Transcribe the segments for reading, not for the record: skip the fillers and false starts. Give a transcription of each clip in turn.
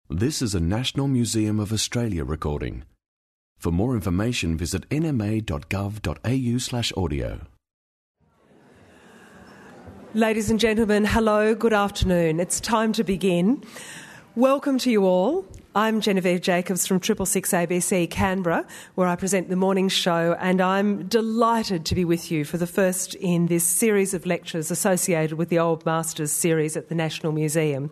This is a National Museum of Australia recording. For more information, visit nma.gov.au/audio. Ladies and gentlemen, hello, good afternoon. It's time to begin. Welcome to you all. I'm Genevieve Jacobs from 666 ABC Canberra, where I present the morning show, and I'm delighted to be with you for the first in this series of lectures associated with the Old Masters series at the National Museum.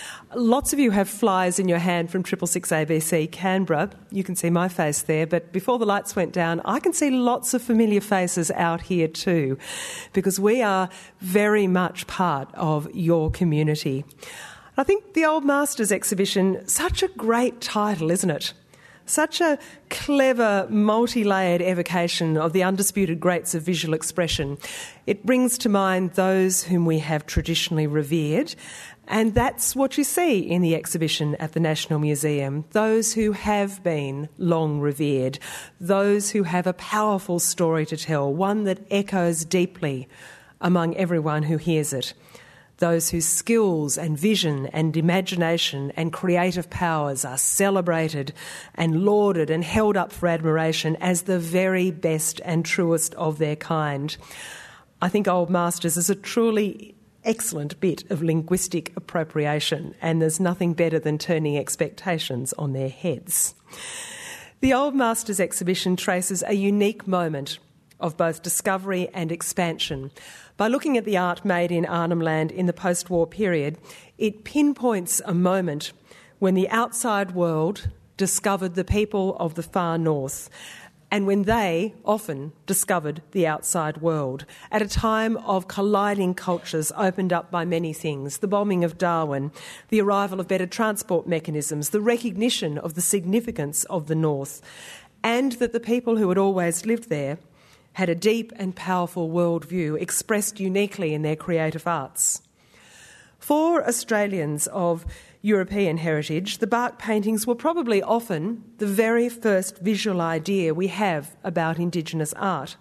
Lots of you have flyers in your hand from 666 ABC Canberra. You can see my face there, but before the lights went down, I can see lots of familiar faces out here too, because we are very much part of your community. I think the Old Masters exhibition, such a great title, isn't it? Such a clever, multi-layered evocation of the undisputed greats of visual expression. It brings to mind those whom we have traditionally revered, and that's what you see in the exhibition at the National Museum. Those who have been long revered, those who have a powerful story to tell, one that echoes deeply among everyone who hears it. Those whose skills and vision and imagination and creative powers are celebrated and lauded and held up for admiration as the very best and truest of their kind. I think Old Masters is a truly excellent bit of linguistic appropriation, and there's nothing better than turning expectations on their heads. The Old Masters exhibition traces a unique moment of both discovery and expansion. By looking at the art made in Arnhem Land in the post-war period, it pinpoints a moment when the outside world discovered the people of the far north, and when they often discovered the outside world, at a time of colliding cultures opened up by many things: the bombing of Darwin, the arrival of better transport mechanisms, the recognition of the significance of the north, and that the people who had always lived there had a deep and powerful worldview expressed uniquely in their creative arts. For Australians of European heritage, the bark paintings were probably often the very first visual idea we have about Indigenous art.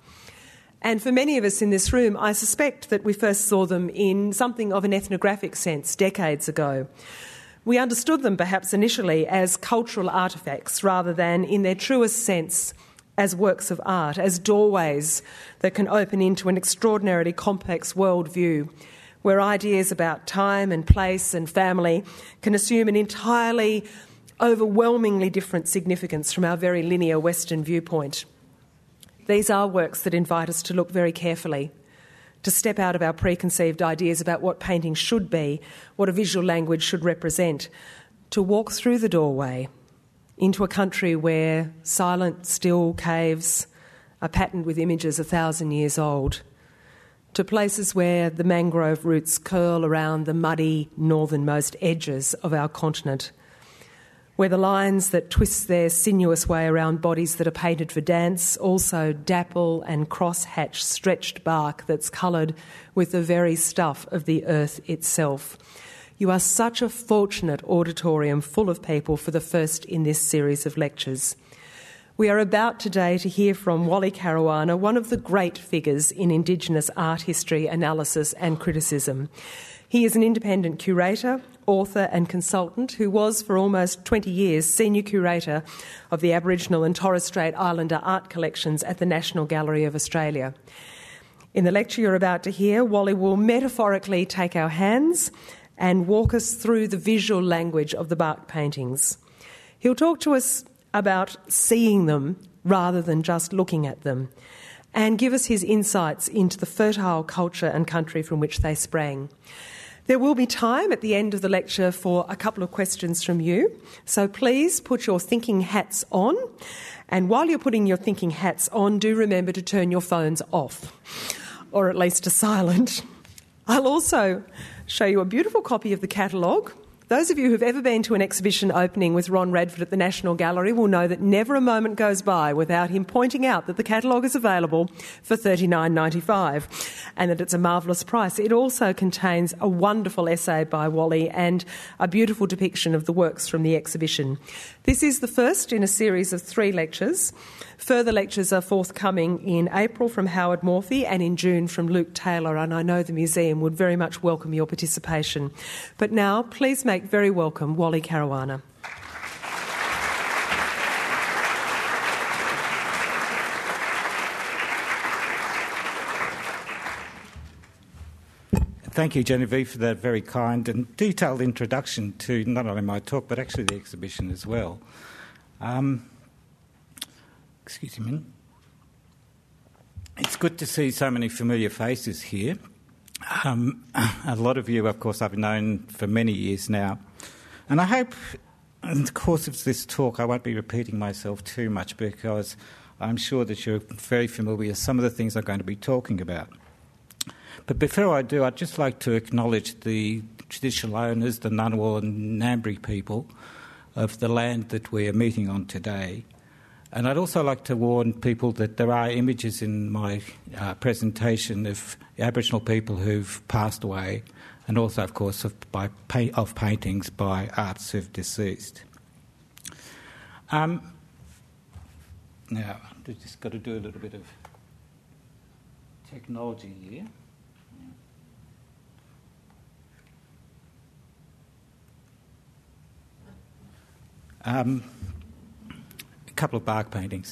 And for many of us in this room, I suspect that we first saw them in something of an ethnographic sense decades ago. We understood them perhaps initially as cultural artefacts rather than, in their truest sense, as works of art, as doorways that can open into an extraordinarily complex worldview, where ideas about time and place and family can assume an entirely overwhelmingly different significance from our very linear Western viewpoint. These are works that invite us to look very carefully, to step out of our preconceived ideas about what painting should be, what a visual language should represent, to walk through the doorway into a country where silent, still caves are patterned with images 1,000 years old, to places where the mangrove roots curl around the muddy northernmost edges of our continent, where the lines that twist their sinuous way around bodies that are painted for dance also dapple and cross-hatch stretched bark that's coloured with the very stuff of the earth itself. You are such a fortunate auditorium full of people for the first in this series of lectures. We are about today to hear from Wally Caruana, one of the great figures in Indigenous art history, analysis and criticism. He is an independent curator, author and consultant who was for almost 20 years senior curator of the Aboriginal and Torres Strait Islander art collections at the National Gallery of Australia. In the lecture you're about to hear, Wally will metaphorically take our hands and walk us through the visual language of the bark paintings. He'll talk to us about seeing them rather than just looking at them, and give us his insights into the fertile culture and country from which they sprang. There will be time at the end of the lecture for a couple of questions from you, so please put your thinking hats on, and while you're putting your thinking hats on, do remember to turn your phones off, or at least to silent. I'll also show you a beautiful copy of the catalogue. Those of you who've ever been to an exhibition opening with Ron Radford at the National Gallery will know that never a moment goes by without him pointing out that the catalogue is available for $39.95 and that it's a marvellous price. It also contains a wonderful essay by Wally and a beautiful depiction of the works from the exhibition. This is the first in a series of 3 lectures. Further lectures are forthcoming in April from Howard Morphy and in June from Luke Taylor, and I know the museum would very much welcome your participation. But now, please make very welcome Wally Caruana. Thank you, Genevieve, for that very kind and detailed introduction to not only my talk but actually the exhibition as well. Excuse me a minute. It's good to see so many familiar faces here. A lot of you, of course, I've known for many years now. And I hope in the course of this talk I won't be repeating myself too much, because I'm sure that you're very familiar with some of the things I'm going to be talking about. But before I do, I'd just like to acknowledge the traditional owners, the Ngunnawal and Ngambri people of the land that we are meeting on today. And I'd also like to warn people that there are images in my presentation of Aboriginal people who've passed away, and also, of course, of paintings by artists who've deceased. Now, I've just got to do a little bit of technology here. A couple of bark paintings.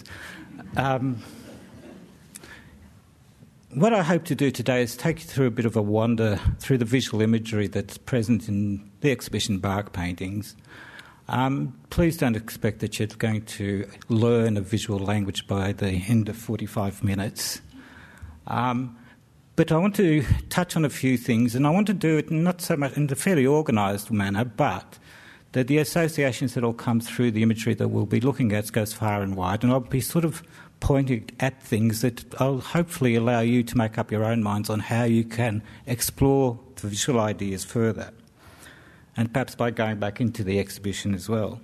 What I hope to do today is take you through a bit of a wander through the visual imagery that's present in the exhibition Bark Paintings. Please don't expect that you're going to learn a visual language by the end of 45 minutes. But I want to touch on a few things, and I want to do it not so much in a fairly organised manner, but that the associations that will come through the imagery that we'll be looking at goes far and wide, and I'll be sort of pointing at things that I'll hopefully allow you to make up your own minds on how you can explore the visual ideas further, and perhaps by going back into the exhibition as well.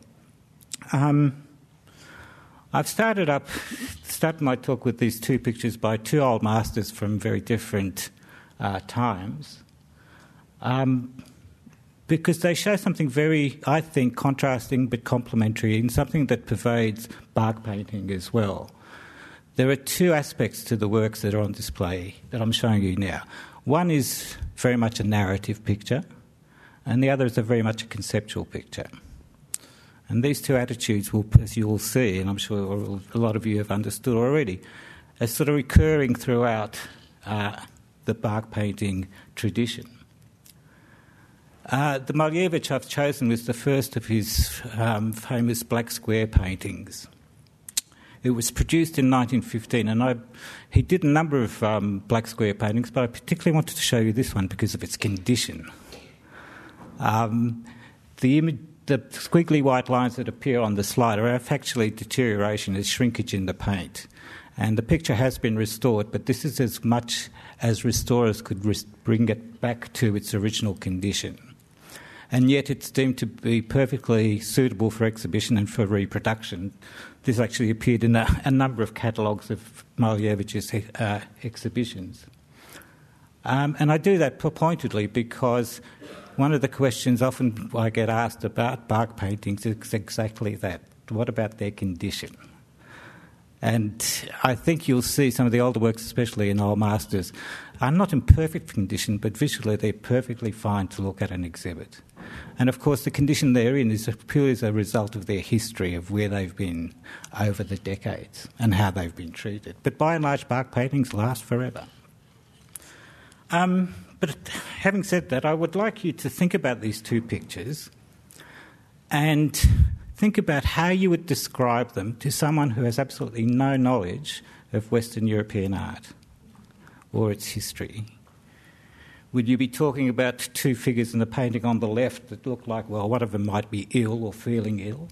I've started my talk with these two pictures by two old masters from very different times, because they show something very, I think, contrasting but complementary, and something that pervades bark painting as well. There are two aspects to the works that are on display that I'm showing you now. One is very much a narrative picture, and the other is very much a conceptual picture. And these two attitudes will, as you will see, and I'm sure a lot of you have understood already, are sort of recurring throughout the bark painting tradition. The Malevich I've chosen was the first of his famous black square paintings. It was produced in 1915, and he did a number of black square paintings, but I particularly wanted to show you this one because of its condition. The squiggly white lines that appear on the slide are actually deterioration, as shrinkage in the paint. And the picture has been restored, but this is as much as restorers could bring it back to its original condition. And yet it's deemed to be perfectly suitable for exhibition and for reproduction. This actually appeared in a number of catalogues of Malevich's exhibitions. And I do that pointedly because one of the questions often I get asked about bark paintings is exactly that. What about their condition? And I think you'll see some of the older works, especially in Old Masters, are not in perfect condition, but visually they're perfectly fine to look at and exhibit. And of course the condition they're in is purely as a result of their history, of where they've been over the decades and how they've been treated. But by and large, bark paintings last forever. But having said that, I would like you to think about these two pictures and think about how you would describe them to someone who has absolutely no knowledge of Western European art or its history. Would you be talking about two figures in the painting on the left that look like, well, one of them might be ill or feeling ill,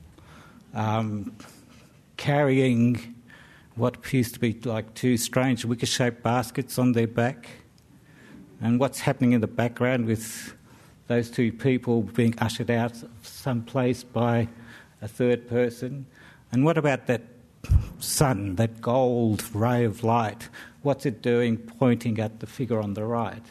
carrying what appears to be like two strange wicker-shaped baskets on their back? And what's happening in the background with those two people being ushered out someplace by a third person? And what about that sun, that gold ray of light? What's it doing pointing at the figure on the right?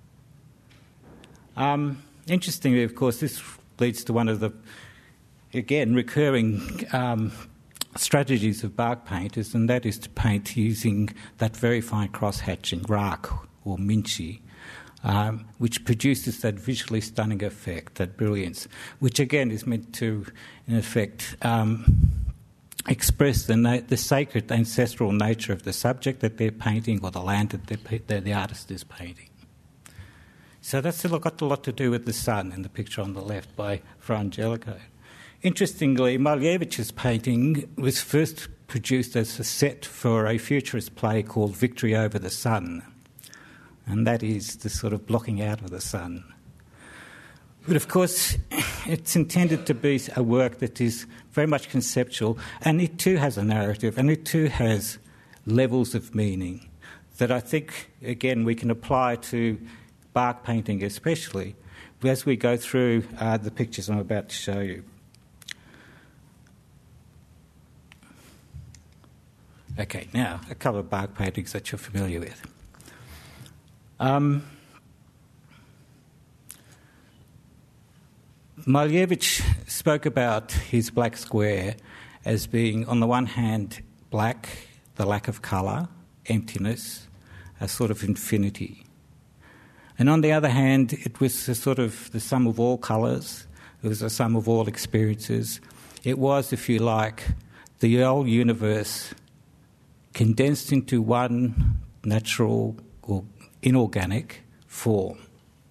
Interestingly, of course, this leads to one of the, again, recurring strategies of bark painters, and that is to paint using that very fine cross-hatching raak or minchi, which produces that visually stunning effect, that brilliance, which again is meant to, in effect, express the sacred ancestral nature of the subject that they're painting or the land that the artist is painting. So that's got a lot to do with the sun in the picture on the left by Fra Angelico. Interestingly, Malevich's painting was first produced as a set for a futurist play called Victory Over the Sun, and that is the sort of blocking out of the sun. But of course, it's intended to be a work that is very much conceptual, and it too has a narrative, and it too has levels of meaning that I think, again, we can apply to bark painting especially as we go through the pictures I'm about to show you. Okay, now a couple of bark paintings that you're familiar with. Malevich spoke about his black square as being, on the one hand, black, the lack of colour, emptiness, a sort of infinity. And on the other hand, it was the sort of the sum of all colours, it was the sum of all experiences. It was, if you like, the whole universe condensed into one natural or inorganic form.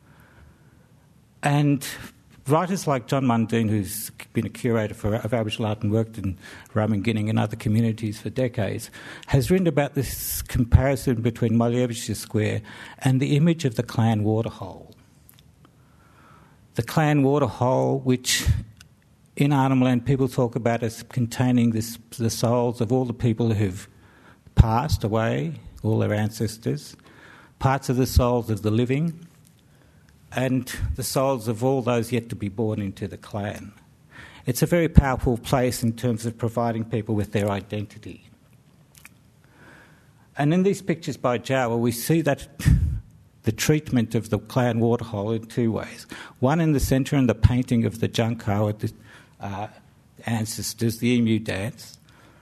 And writers like John Mundine, who's been a curator of Aboriginal art and worked in Ramingining and other communities for decades, has written about this comparison between Malevich's square and the image of the Clan waterhole. The Clan waterhole, which in Arnhem Land people talk about as containing the souls of all the people who've passed away, all their ancestors, parts of the souls of the living, and the souls of all those yet to be born into the clan. It's a very powerful place in terms of providing people with their identity. And in these pictures by Jawa, we see that the treatment of the clan waterhole in two ways. One in the centre in the painting of the Junko at the ancestors, the emu dance,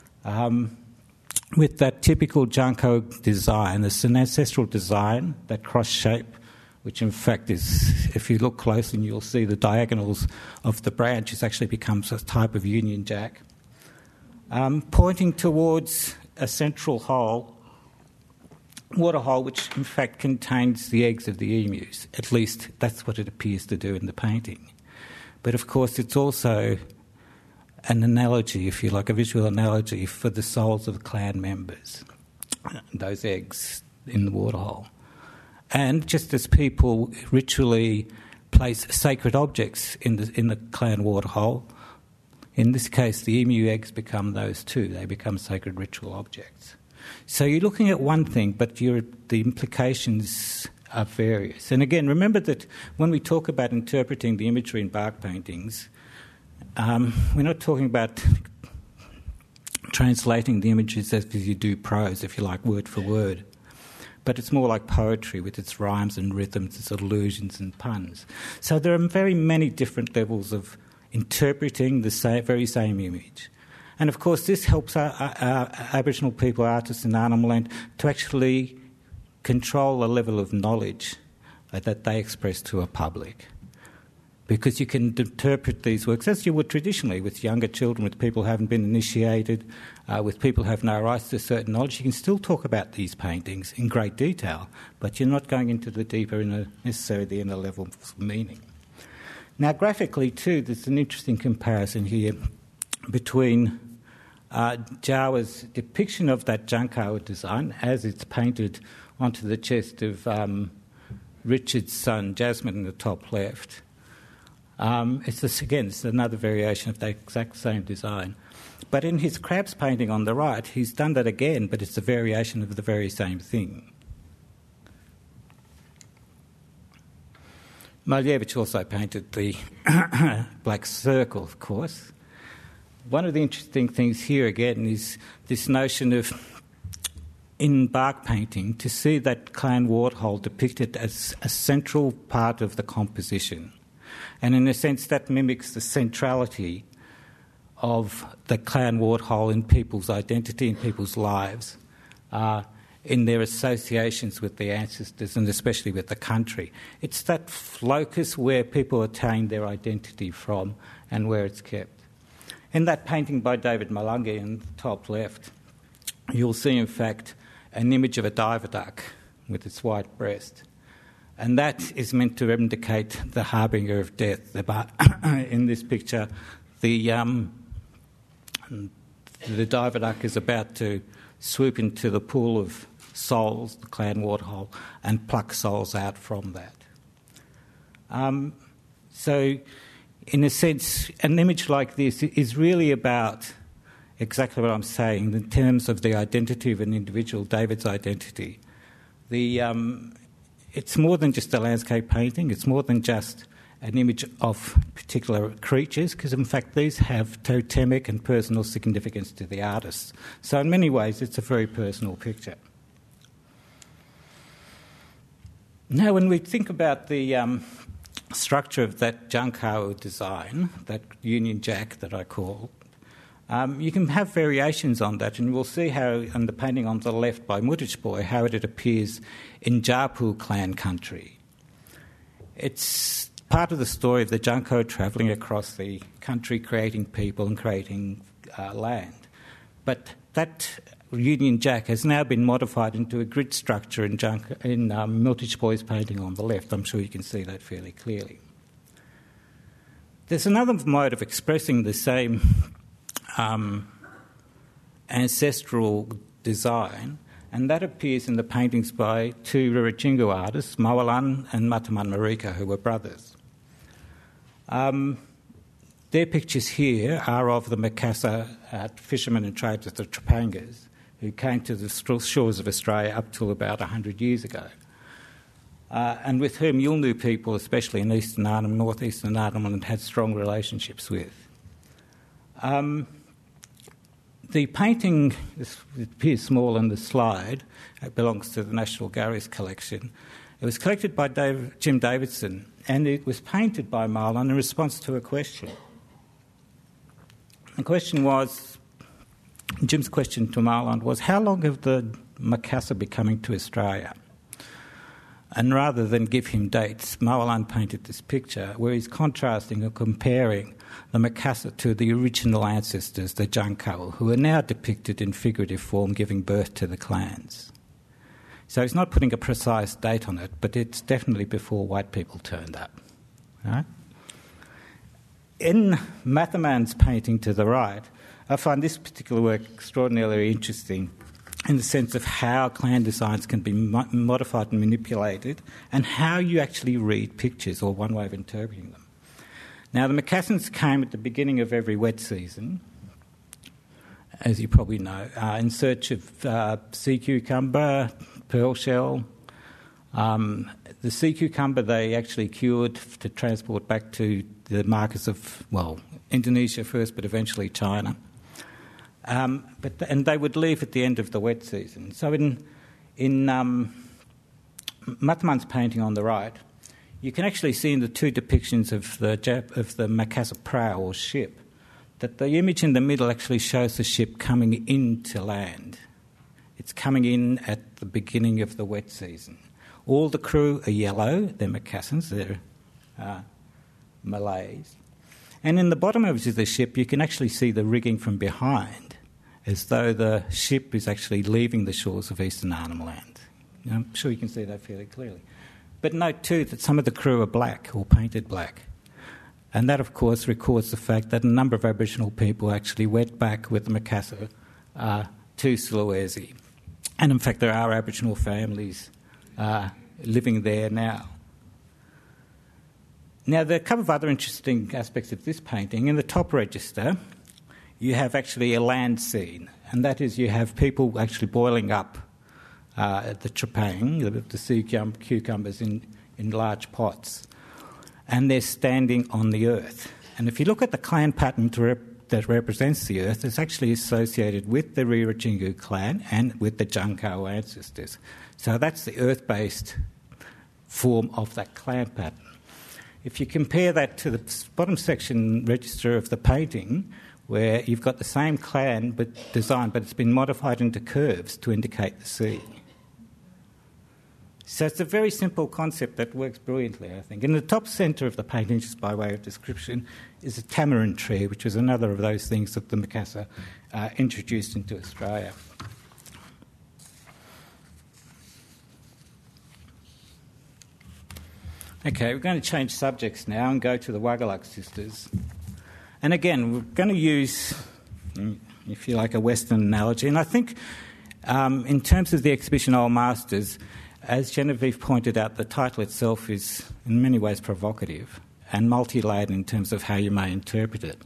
with that typical Junko design. It's an ancestral design, that cross shape, which in fact is, if you look closely, you'll see the diagonals of the branches actually becomes a type of Union Jack, pointing towards a central hole, water hole, which in fact contains the eggs of the emus. At least that's what it appears to do in the painting. But of course it's also an analogy, if you like, a visual analogy for the souls of the clan members, those eggs in the waterhole. And just as people ritually place sacred objects in the clan waterhole, in this case the emu eggs become those too. They become sacred ritual objects. So you're looking at one thing, but the implications are various. And again, remember that when we talk about interpreting the imagery in bark paintings, we're not talking about translating the images as you do prose, if you like, word for word. But it's more like poetry with its rhymes and rhythms, its allusions and puns. So there are very many different levels of interpreting the very same image. And of course this helps our Aboriginal people, artists in Arnhem Land, to actually control the level of knowledge that they express to a public. Because you can interpret these works as you would traditionally with younger children, with people who haven't been initiated, with people who have no rights to certain knowledge. You can still talk about these paintings in great detail, but you're not going into the deeper, necessarily the inner level of meaning. Now, graphically too, there's an interesting comparison here between Jawa's depiction of that Junko design as it's painted onto the chest of Richard's son, Jasmine, in the top left. It's another variation of the exact same design. But in his crabs painting on the right, he's done that again, but it's a variation of the very same thing. Malevich also painted the black circle, of course. One of the interesting things here again is this notion of, in bark painting, to see that clan waterhole depicted as a central part of the composition. And in a sense that mimics the centrality of the clan waterhole in people's identity, in people's lives, in their associations with the ancestors and especially with the country. It's that locus where people attain their identity from and where it's kept. In that painting by David Malungi in the top left, you'll see in fact an image of a diver duck with its white breast. And that is meant to indicate the harbinger of death. In this picture, the Diver is about to swoop into the pool of souls, the clan waterhole, and pluck souls out from that. So, in a sense, an image like this is really about exactly what I'm saying in terms of the identity of an individual, David's identity. It's more than just a landscape painting, it's more than just an image of particular creatures, because in fact these have totemic and personal significance to the artist. So in many ways it's a very personal picture. Now when we think about the structure of that Junkao design, that Union Jack that I call, you can have variations on that, and we'll see how in the painting on the left by Mutijboy how it appears in Japu clan country. It's part of the story of the Junko travelling across the country, creating people and creating land. But that Union Jack has now been modified into a grid structure in Mutijboy's painting on the left. I'm sure you can see that fairly clearly. There's another mode of expressing the same ancestral design, and that appears in the paintings by two Ririchingu artists, Mawalan and Mataman Marika, who were brothers. Their pictures here are of the Makassar fishermen and traders, the Trapangas, who came to the shores of Australia up till about 100 years ago, and with whom Yolngu people, especially in eastern Arnhem, northeastern Arnhem, had strong relationships with. The painting, it appears small on the slide, it belongs to the National Gallery's collection. It was collected by Jim Davidson, and it was painted by Marlon in response to a question. The question was, Jim's question to Marlon was, how long have the Makassar been coming to Australia? And rather than give him dates, Marlon painted this picture where he's contrasting or comparing the Makassar to the original ancestors, the Junkao, who are now depicted in figurative form giving birth to the clans. So he's not putting a precise date on it, but it's definitely before white people turned up. Right? In Mathaman's painting to the right, I find this particular work extraordinarily interesting in the sense of how clan designs can be modified and manipulated, and how you actually read pictures, or one way of interpreting them. Now, the Macassans came at the beginning of every wet season, as you probably know, in search of sea cucumber, pearl shell. The sea cucumber they actually cured to transport back to the markets of, well, Indonesia first, but eventually China. And they would leave at the end of the wet season. So in Mathaman's painting on the right, you can actually see in the two depictions of the Makassar prau or ship that the image in the middle actually shows the ship coming into land. It's coming in at the beginning of the wet season. All the crew are yellow, they're Macassans, they're Malays. And in the bottom of the ship, you can actually see the rigging from behind, as though the ship is actually leaving the shores of Eastern Arnhem Land. I'm sure you can see that fairly clearly. But note too that some of the crew are black or painted black. And that, of course, records the fact that a number of Aboriginal people actually went back with the Macassar to Sulawesi. And in fact, there are Aboriginal families living there now. Now, there are a couple of other interesting aspects of this painting. In the top register, you have actually a land scene, and that is you have people actually boiling up the trepang, the sea cucumbers, in large pots, and they're standing on the earth. And if you look at the clan pattern that represents the earth, it's actually associated with the Ririchingu clan and with the Junkao ancestors. So that's the earth-based form of that clan pattern. If you compare that to the bottom section register of the painting, where you've got the same clan design, but it's been modified into curves to indicate the sea. So it's a very simple concept that works brilliantly, I think. In the top centre of the painting, just by way of description, is a tamarind tree, which was another of those things that the Macassar introduced into Australia. Okay, we're going to change subjects now and go to the Wagaluk sisters. And again, we're going to use, if you like, a Western analogy. And I think in terms of the exhibition Old Masters, as Genevieve pointed out, the title itself is in many ways provocative and multi-layered in terms of how you may interpret it.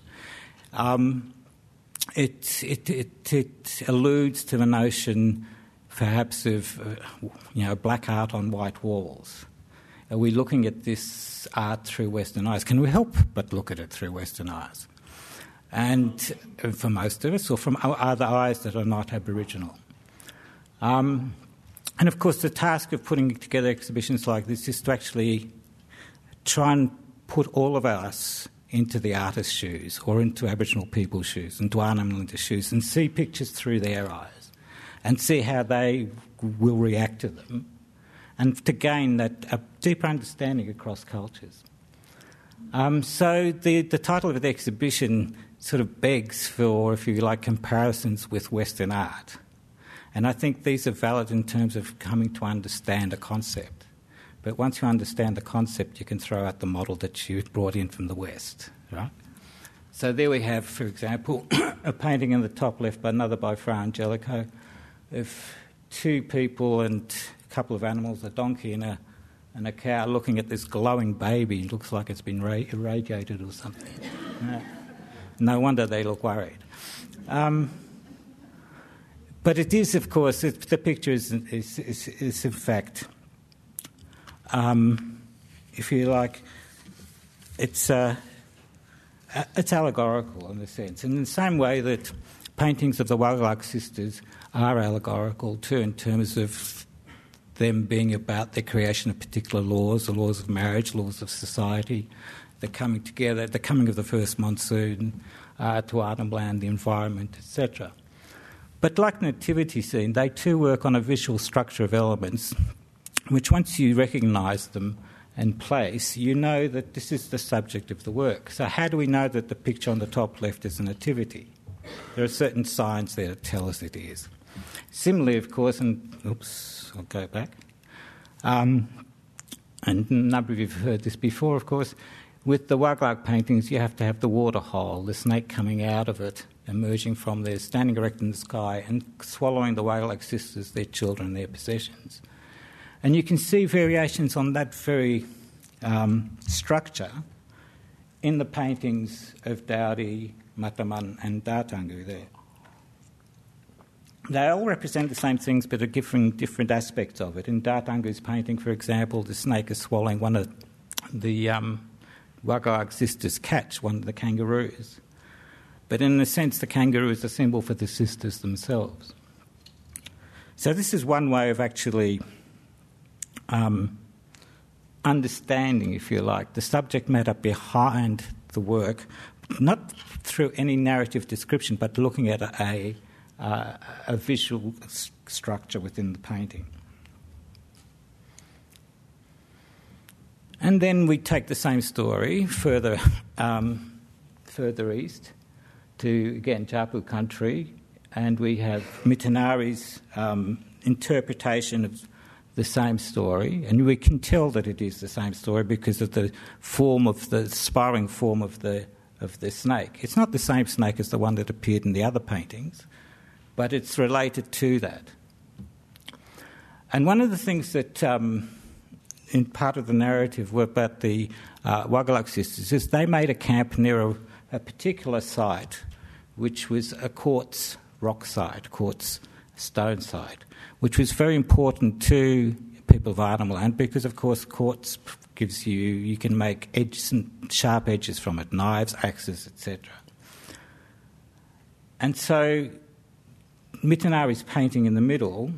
It alludes to the notion, perhaps, of black art on white walls. Are we looking at this art through Western eyes? Can we help but look at it through Western eyes? And for most of us, or from other eyes that are not Aboriginal. And of course, the task of putting together exhibitions like this is to actually try and put all of us into the artist's shoes, or into Aboriginal people's shoes, into Arnhem-Lander's shoes, and see pictures through their eyes, and see how they will react to them, and to gain that a deeper understanding across cultures. So the title of the exhibition sort of begs for, if you like, comparisons with Western art. And I think these are valid in terms of coming to understand a concept. But once you understand the concept, you can throw out the model that you brought in from the West, right? So there we have, for example, a painting in the top left, but another by Fra Angelico, of two people and a couple of animals, a donkey and a cow, looking at this glowing baby. It looks like it's been irradiated or something. No wonder they look worried. But it is, of course, the picture is in fact, if you like, it's allegorical in a sense. And in the same way that paintings of the Wagaluk sisters are allegorical too, in terms of them being about the creation of particular laws, the laws of marriage, laws of society, the coming together, the coming of the first monsoon to Arnhem Land, the environment, etc. But like nativity scene, they too work on a visual structure of elements which, once you recognise them and place, you know that this is the subject of the work. So how do we know that the picture on the top left is a nativity? There are certain signs there that tell us it is. Similarly, of course, I'll go back. And a number of you have heard this before, of course, with the Wagaluk paintings, you have to have the water hole, the snake coming out of it, emerging from there, standing erect in the sky, and swallowing the Wagaluk sisters, their children, their possessions. And you can see variations on that very structure in the paintings of Dowdy, Mataman and Datangu there. They all represent the same things but are different aspects of it. In Datangu's painting, for example, the snake is swallowing one of the Wagaluk sisters' cats, one of the kangaroos. But in a sense, the kangaroo is a symbol for the sisters themselves. So this is one way of actually understanding, if you like, the subject matter behind the work, not through any narrative description, but looking at a visual structure within the painting. And then we take the same story further east to, again, Japu country, and we have Mitanari's interpretation of the same story, and we can tell that it is the same story because of the form of the spiraling form of the snake. It's not the same snake as the one that appeared in the other paintings, but it's related to that. And one of the things that in part of the narrative about the Wagaluk sisters is they made a camp near a particular site, which was a quartz rock site, quartz stone site, which was very important to people of Arnhem Land because, of course, quartz gives you can make edges and sharp edges from it, knives, axes, etc. And so Mitanari's painting in the middle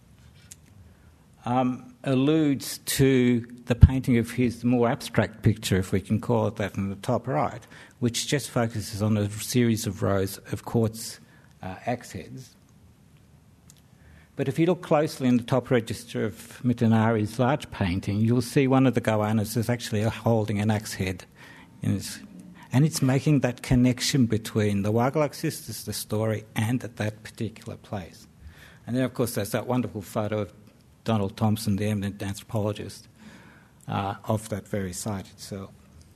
alludes to the painting of his more abstract picture, if we can call it that, in the top right, which just focuses on a series of rows of quartz axe heads. But if you look closely in the top register of Mitanari's large painting, you'll see one of the goannas is actually holding an axe head. And it's making that connection between the Wagaluk sisters, the story, and at that particular place. And then, of course, there's that wonderful photo of Donald Thompson, the eminent anthropologist, of that very site itself.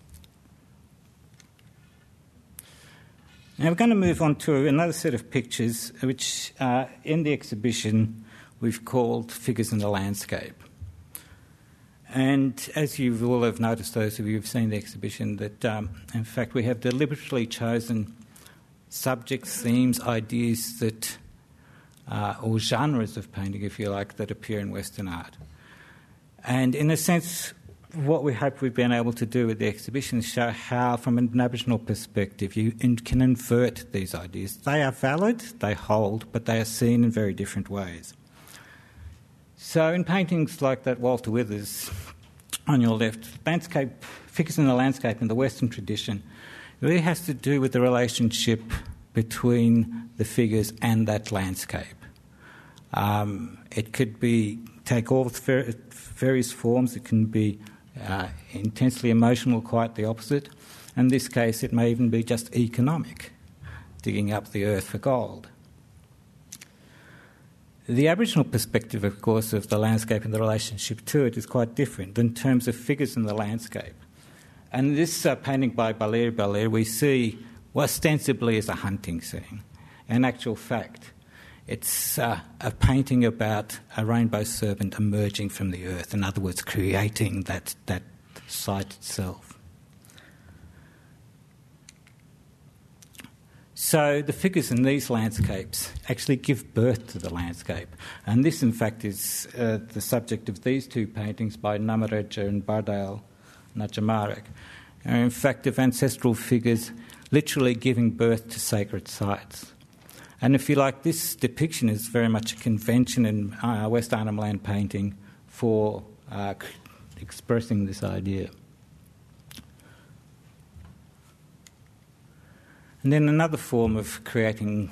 Now we're going to move on to another set of pictures which in the exhibition we've called Figures in the Landscape. And as you all have noticed, those of you who've seen the exhibition, that in fact we have deliberately chosen subjects, themes, ideas that, or genres of painting, if you like, that appear in Western art. And in a sense, what we hope we've been able to do with the exhibition is show how, from an Aboriginal perspective, you can invert these ideas. They are valid, they hold, but they are seen in very different ways. So in paintings like that Walter Withers on your left, Figures in the Landscape in the Western tradition really has to do with the relationship between the figures and that landscape. It could take all various forms. It can be intensely emotional, quite the opposite. In this case, it may even be just economic, digging up the earth for gold. The Aboriginal perspective, of course, of the landscape and the relationship to it is quite different in terms of figures in the landscape. And this painting by Baleri Baleri we see ostensibly as a hunting scene. In actual fact, it's a painting about a rainbow serpent emerging from the earth, in other words, creating that site itself. So the figures in these landscapes actually give birth to the landscape. And this, in fact, is the subject of these two paintings by Namarejje and Bardale Najamarek. Are in fact of ancestral figures literally giving birth to sacred sites. And if you like, this depiction is very much a convention in West Arnhem Land painting for expressing this idea. And then another form of creating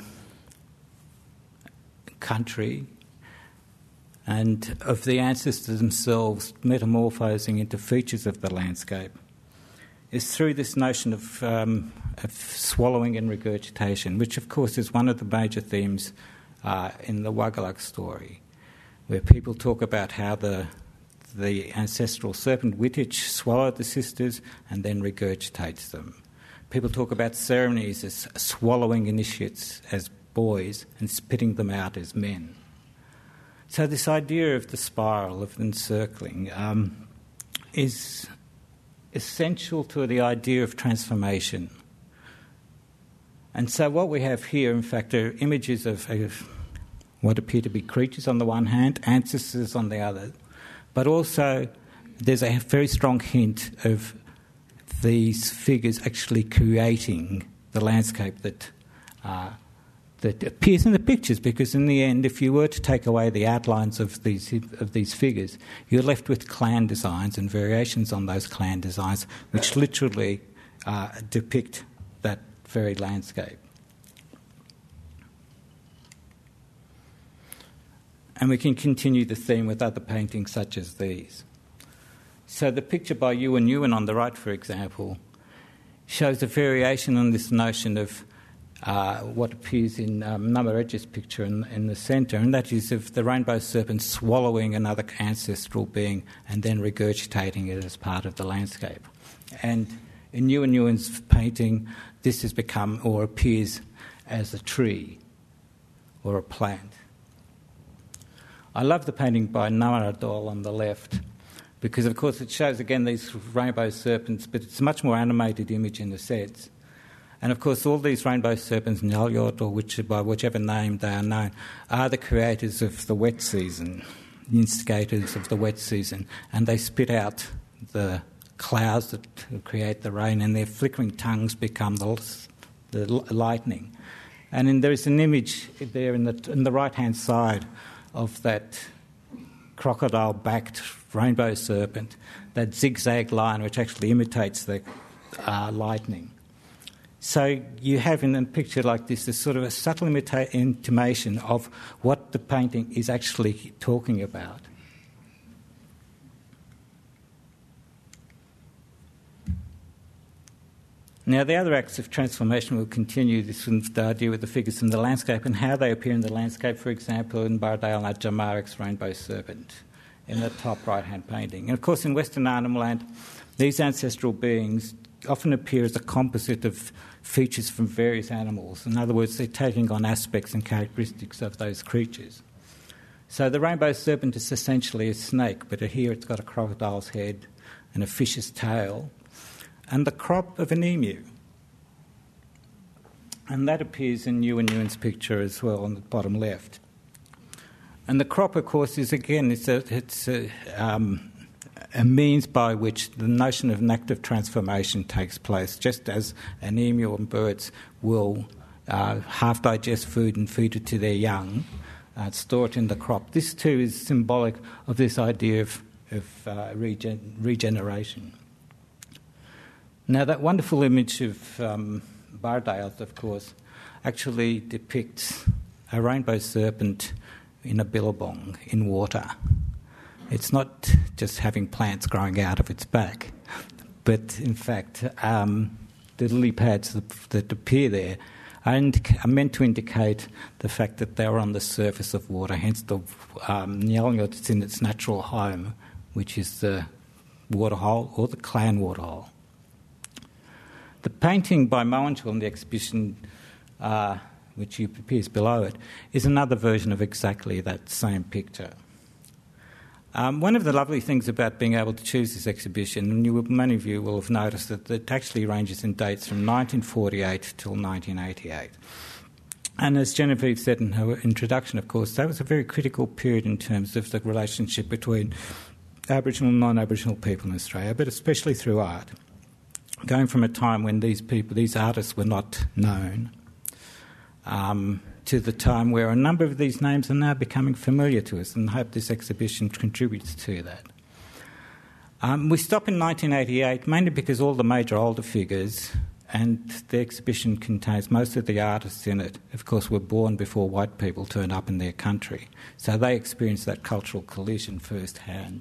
country and of the ancestors themselves metamorphosing into features of the landscape is through this notion of swallowing and regurgitation, which of course is one of the major themes in the Wagaluk story, where people talk about how the ancestral serpent Wittich swallowed the sisters and then regurgitates them. People talk about ceremonies as swallowing initiates as boys and spitting them out as men. So this idea of the spiral, of encircling, is essential to the idea of transformation. And so what we have here, in fact, are images of what appear to be creatures on the one hand, ancestors on the other, but also there's a very strong hint of these figures actually creating the landscape that appears in the pictures, because in the end, if you were to take away the outlines of these figures, you're left with clan designs and variations on those clan designs, which literally depict that very landscape. And we can continue the theme with other paintings such as these. So the picture by Ewan Ewan on the right, for example, shows a variation on this notion of what appears in Namarejje's picture in the centre, and that is of the rainbow serpent swallowing another ancestral being and then regurgitating it as part of the landscape. And in Ewan Ewan's painting, this has become or appears as a tree or a plant. I love the painting by Namaradol on the left, because, of course, it shows, again, these rainbow serpents, but it's a much more animated image in a sense. And, of course, all these rainbow serpents, Nyalyot, or by whichever name they are known, are the creators of the wet season, the instigators of the wet season, and they spit out the clouds that create the rain, and their flickering tongues become the lightning. And there is an image there in the right-hand side of that crocodile-backed rainbow serpent, that zigzag line which actually imitates the lightning. So you have in a picture like this sort of a subtle intimation of what the painting is actually talking about. Now, the other acts of transformation will continue this idea with the figures in the landscape and how they appear in the landscape, for example, in Bardale Najamarek's rainbow serpent. in the top right-hand painting. And of course, in Western Arnhem Land, these ancestral beings often appear as a composite of features from various animals. In other words, they're taking on aspects and characteristics of those creatures. So the rainbow serpent is essentially a snake, but here it's got a crocodile's head and a fish's tail, and the crop of an emu. And that appears in Ewan Ewan's picture as well on the bottom left. And the crop, of course, is again, it's a means by which the notion of an active transformation takes place, just as an emu and birds will half digest food and feed it to their young, store it in the crop. This too is symbolic of this idea of regeneration. Now, that wonderful image of Bardales, of course, actually depicts a rainbow serpent in a billabong in water. It's not just having plants growing out of its back, but in fact, the lily pads that appear there are meant to indicate the fact that they're on the surface of water, hence the Nyalnyot is in its natural home, which is the waterhole or the clan waterhole. The painting by Moanchel in the exhibition, which appears below it, is another version of exactly that same picture. One of the lovely things about being able to choose this exhibition, and many of you will have noticed that it actually ranges in dates from 1948 till 1988. And as Genevieve said in her introduction, of course, that was a very critical period in terms of the relationship between Aboriginal and non-Aboriginal people in Australia, but especially through art. Going from a time when these artists were not known, to the time where a number of these names are now becoming familiar to us, and I hope this exhibition contributes to that. We stop in 1988 mainly because all the major older figures, and the exhibition contains most of the artists in it, of course, were born before white people turned up in their country. So they experienced that cultural collision firsthand.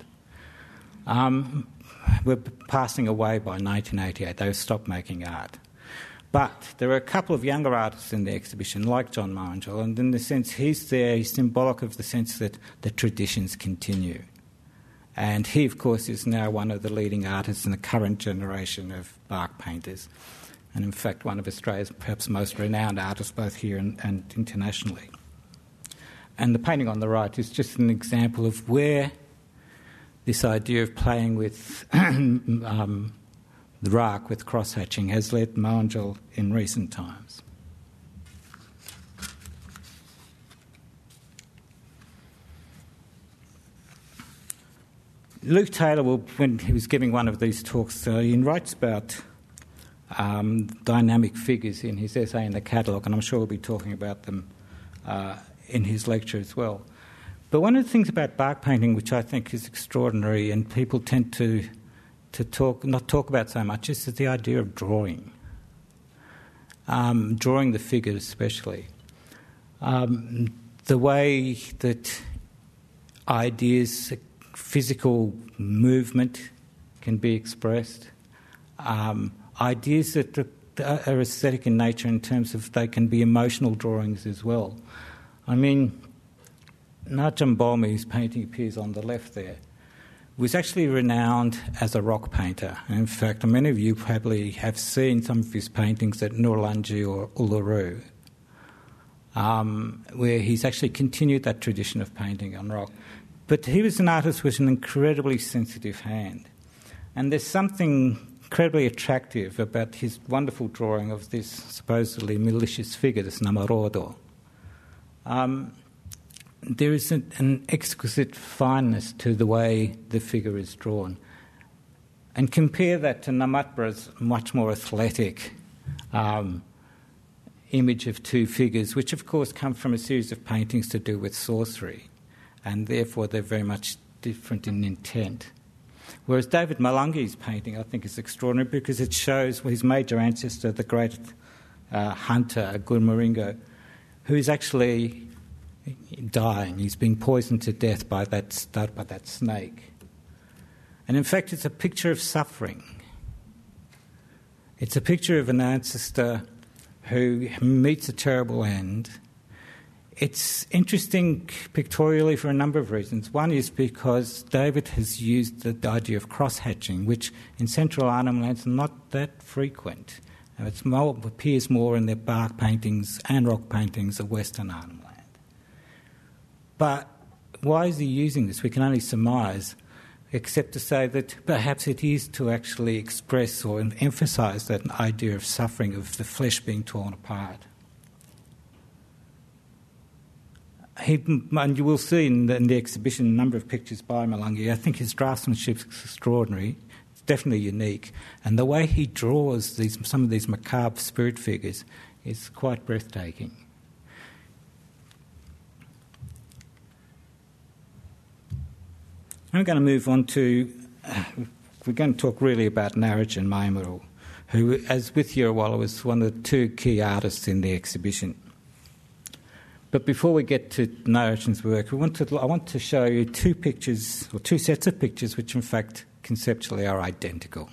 Were passing away by 1988. They stopped making art. But there are a couple of younger artists in the exhibition, like John Moanchel, and in the sense he's there, he's symbolic of the sense that the traditions continue. And he, of course, is now one of the leading artists in the current generation of bark painters, and in fact one of Australia's perhaps most renowned artists, both here and internationally. And the painting on the right is just an example of where this idea of playing with the Raak with cross-hatching has led Moanchel in recent times. Luke Taylor, when he was giving one of these talks, he writes about dynamic figures in his essay in the catalogue, and I'm sure we'll be talking about them in his lecture as well. But one of the things about bark painting, which I think is extraordinary, and people tend to not talk about so much, is the idea of drawing. Drawing the figures especially. The way that ideas, physical movement can be expressed. Ideas that are aesthetic in nature in terms of they can be emotional drawings as well. I mean, Najam Balmi, whose painting appears on the left there, was actually renowned as a rock painter. And in fact, many of you probably have seen some of his paintings at Noorlangi or Uluru, where he's actually continued that tradition of painting on rock. But he was an artist with an incredibly sensitive hand. And there's something incredibly attractive about his wonderful drawing of this supposedly malicious figure, this Namarodo. There is an exquisite fineness to the way the figure is drawn. And compare that to Namatbra's much more athletic image of two figures, which of course come from a series of paintings to do with sorcery, and therefore they're very much different in intent. Whereas David Malangi's painting, I think, is extraordinary because it shows his major ancestor, the great hunter, Gurmaringo, who is actually dying. He's being poisoned to death by that snake. And in fact, it's a picture of suffering. It's a picture of an ancestor who meets a terrible end, It's interesting pictorially for a number of reasons. One is because David has used the idea of cross-hatching, which in central Arnhem Land is not that frequent. It appears more in the bark paintings and rock paintings of Western Arnhem Land. But why is he using this? We can only surmise, except to say that perhaps it is to actually express or emphasise that idea of suffering, of the flesh being torn apart. And you will see in the exhibition a number of pictures by Malangi. I think his draftsmanship is extraordinary. It's definitely unique. And the way he draws some of these macabre spirit figures is quite breathtaking. I'm going to move on to... we're going to talk really about Narayan Maimaru, who, as with Yirawala, was one of the two key artists in the exhibition. But before we get to Narayan's work, I want to show you two pictures, or two sets of pictures, which in fact conceptually are identical.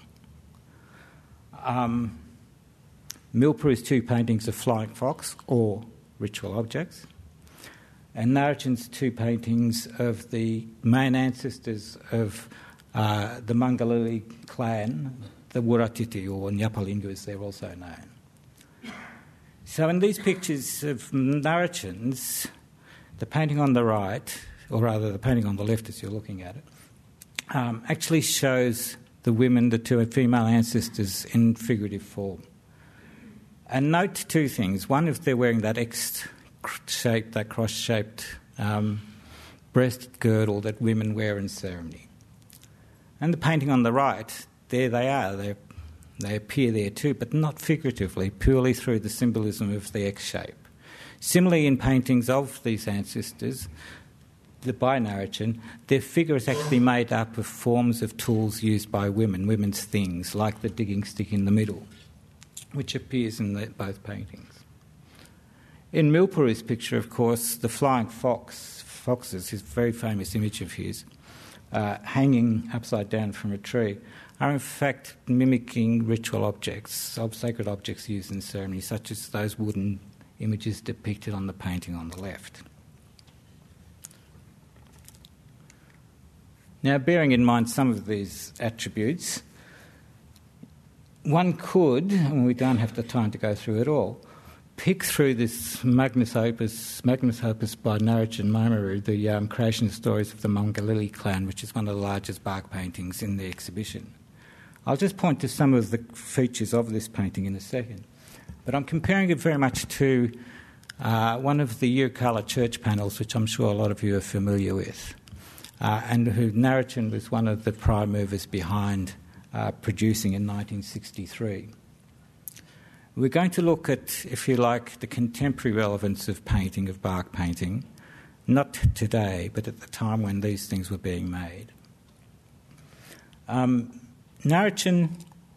Milpuru's two paintings of Flying Fox, or ritual objects, and Narayan's two paintings of the main ancestors of the Mangalili clan, the Wuratiti, or Nyapalingu as they're also known. So in these pictures of Narayan's, the painting on the right, or rather the painting on the left as you're looking at it, actually shows the women, the two female ancestors, in figurative form. And note two things. One, if they're wearing that X-shaped, that cross-shaped breast girdle that women wear in ceremony. And the painting on the right, there they are. They appear there too, but not figuratively, purely through the symbolism of the X shape. Similarly, in paintings of these ancestors, by Narayan, their figure is actually made up of forms of tools used by women's things, like the digging stick in the middle, which appears in both paintings. In Milpuru's picture, of course, the flying foxes, his very famous image of his, hanging upside down from a tree, are in fact mimicking ritual objects, sacred objects used in ceremony, such as those wooden images depicted on the painting on the left. Now, bearing in mind some of these attributes, one could, and we don't have the time to go through it all, pick through this magnus opus by Narayan Maimaru, the creation stories of the Mangalili clan, which is one of the largest bark paintings in the exhibition. I'll just point to some of the features of this painting in a second. But I'm comparing it very much to one of the Yirawala church panels, which I'm sure a lot of you are familiar with, and who Narayan was one of the prime movers behind producing in 1963. We're going to look at, if you like, the contemporary relevance of painting, of bark painting, not today, but at the time when these things were being made. Narayan,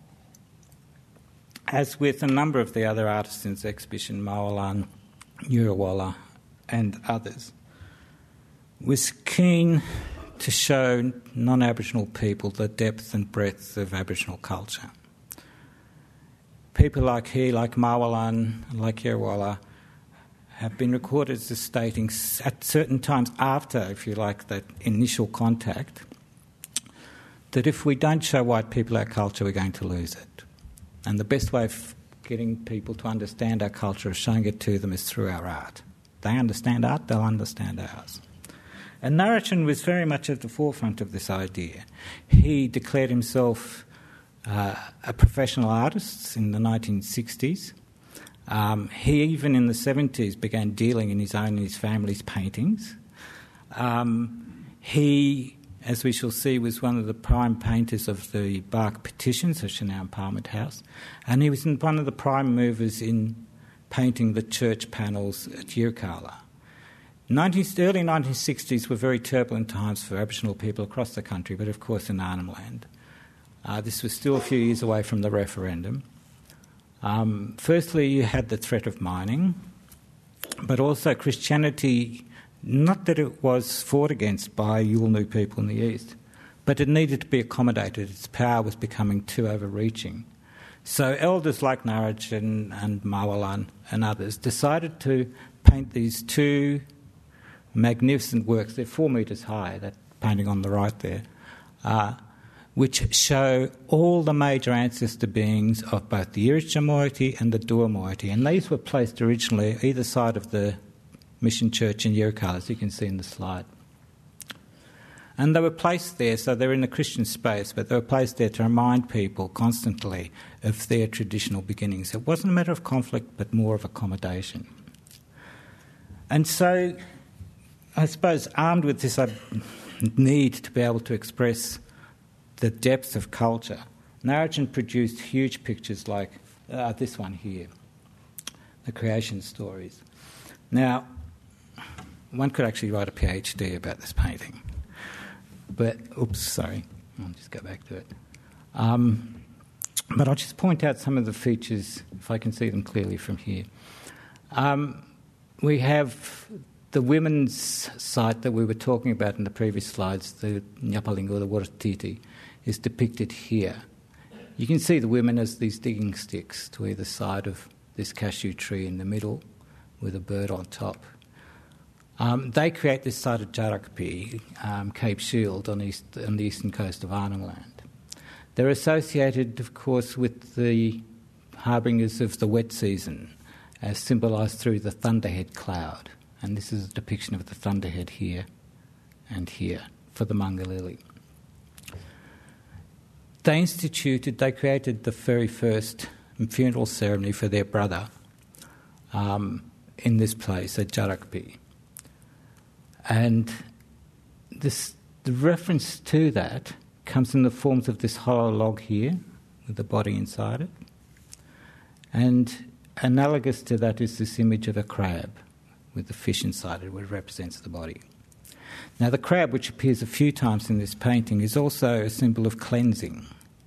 as with a number of the other artists in this exhibition, Mawalan, Yirawala and others, was keen to show non-Aboriginal people the depth and breadth of Aboriginal culture. People like he, like Mawalan, like Yirawala, have been recorded as stating at certain times after, if you like, that initial contact, that if we don't show white people our culture, we're going to lose it. And the best way of getting people to understand our culture, of showing it to them, is through our art. They understand art, they'll understand ours. And Narayan was very much at the forefront of this idea. He declared himself a professional artist in the 1960s. He, even in the 70s, began dealing in his own and his family's paintings. He, as we shall see, was one of the prime painters of the bark petitions of Shanaan Parliament House, and he was one of the prime movers in painting the church panels at Yirawala. Early 1960s were very turbulent times for Aboriginal people across the country, but of course in Arnhem Land. This was still a few years away from the referendum. Firstly, you had the threat of mining, but also Christianity. Not that it was fought against by Yolngu people in the east, but it needed to be accommodated. Its power was becoming too overreaching. So elders like Narayan and Mawalan and others decided to paint these two magnificent works. They're 4 metres high, that painting on the right there, which show all the major ancestor beings of both the Irritja moiety and the Dua moiety. And these were placed originally either side of the mission church in Yirrkala, as you can see in the slide. And they were placed there, so they're in the Christian space, but they were placed there to remind people constantly of their traditional beginnings. It wasn't a matter of conflict, but more of accommodation. And so, I suppose, armed with this need to be able to express the depth of culture, Narayan produced huge pictures like this one here, the creation stories. Now, one could actually write a PhD about this painting. But, I'll just go back to it. But I'll just point out some of the features, if I can see them clearly from here. We have the women's site that we were talking about in the previous slides, the Nyapalingo, the Waratiti, is depicted here. You can see the women as these digging sticks to either side of this cashew tree in the middle with a bird on top. They create this site of Jarakpi, Cape Shield, on the eastern coast of Arnhem Land. They're associated, of course, with the harbingers of the wet season, as symbolised through the thunderhead cloud. And this is a depiction of the thunderhead here and here for the Mangalili. They created the very first funeral ceremony for their brother in this place at Jarakpi. And the reference to that comes in the forms of this hollow log here with the body inside it. And analogous to that is this image of a crab with the fish inside it, which represents the body. Now, the crab, which appears a few times in this painting, is also a symbol of cleansing.